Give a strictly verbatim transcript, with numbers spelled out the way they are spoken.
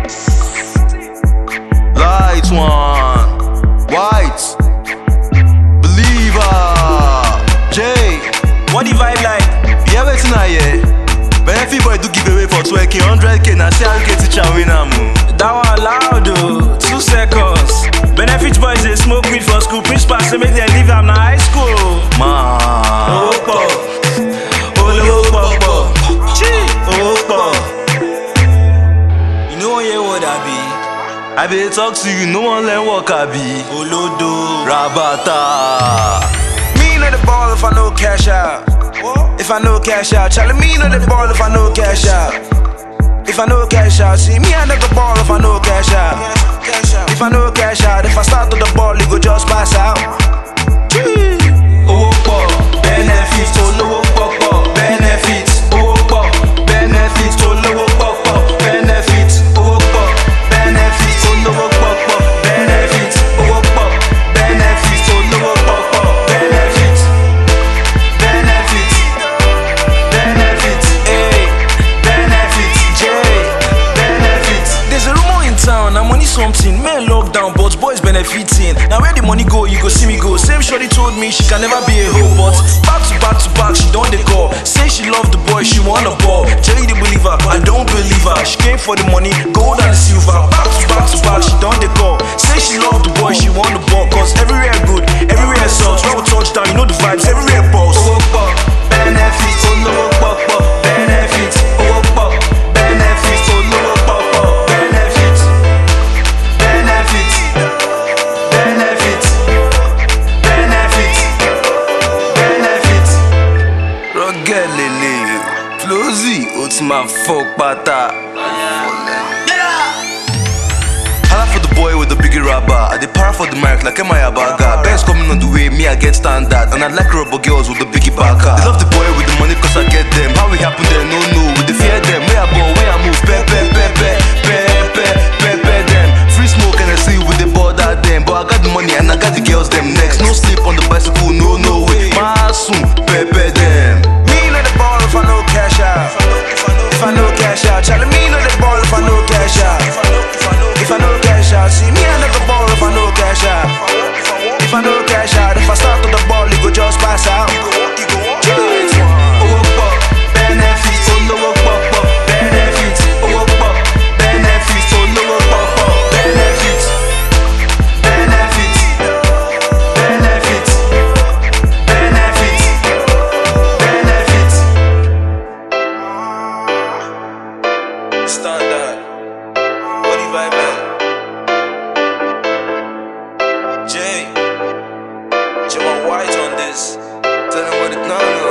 Light one, white, believer, J. What the vibe like? Yeah, waiting now, yeah. Benefit boy do give away for twelve K, one hundred K, now see how you get teacher win am. That one loud though, two seconds. Benefit boys they smoke weed for school, principal say make them leave am na high school. Man, Oh pop, oh pop pop, chee, oh pop. You know yeah what I be? I be talk to you, no one learn work I be. Olodo, Rabata. Me know the ball if I know cash out. If I know cash out, Charlie, me know the ball if I know cash out. If I know cash out, see me I know the ball if I know cash out. If I know cash out, if I start to the ball, it go just pass out. oh pop, benefits to low pop pop, benefits, oh pop, benefits to low pop pop, benefits, oh pop, benefits to low pop pop, benefits, oh pop, benefits to low pop pop, benefits, benefits, benefits, A, benefits, J, benefits. There's a rumor in town, I'm money something, men lockdown, but boys benefiting. Now where the money go, you go see me go. Same shorty told me she can never be a hoe, but back to back to back, she don't dey call. Say she love the boy, she want a ball. Jerry the believer, I don't believe her. She came for the money, gold and silver. Back to back to back, she don't dey call. Say she love the boy, she want the ball. Cause everywhere good, everywhere soft. When we touchdown, you know the vibes, everywhere pulse. Oh pop, benefits, oh no pop pop, benefits, oh pop, benefits, oh no pop pop, benefits, benefits, benefits, benefits, benefits. Rugged Lele, Flozy, Otima fuck bata. Hala for the boy with the biggie rapper. I dey para for the mic like Emma Baga. Benz coming on the way, me I get standard. And I like rubber girls with the biggie backer. They love the boy with the money cause I get them. How it happen there, no no, with the fear them. Where I born, where I move, pe pe pe pe pe pe pe pe them. Free smoke and I see with the border them. But I got the money and I got the girls them next. No sleep on the bicycle, no no way. Masoom, pe pe them. Me know the ball if I know cash out. If I know cash out, Charlie, me know the ball if I know cash out. If I know cash out, see me I know the ball if I know cash out. If I know cash out, if I start to the ball, it go just pass out. Oh pop, benefits, oh no pop pop, benefits, oh pop, benefits, oh no pop pop, benefits, benefits, benefits, benefits, benefits. Standard, what the vibe like? J, J my white on this. Tell them what it now.